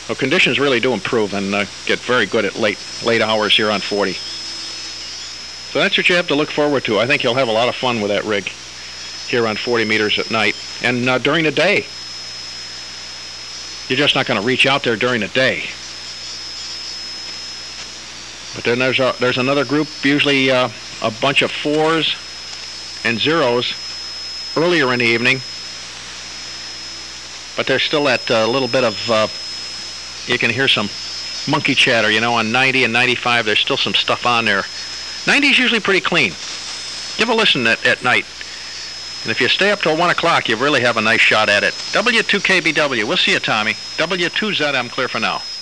Well, conditions really do improve and get very good at late hours here on 40. So that's what you have to look forward to. I think you'll have a lot of fun with that rig here on 40 meters at night. And during the day, you're just not going to reach out there during the day. But then there's another group, usually a bunch of 4s and 0s earlier in the evening. But there's still that little bit of, you can hear some monkey chatter, on 90 and 95. There's still some stuff on there. 90 is usually pretty clean. Give a listen at night. And if you stay up till 1 o'clock, you really have a nice shot at it. W2KBW. We'll see you, Tommy. W2ZM, clear for now.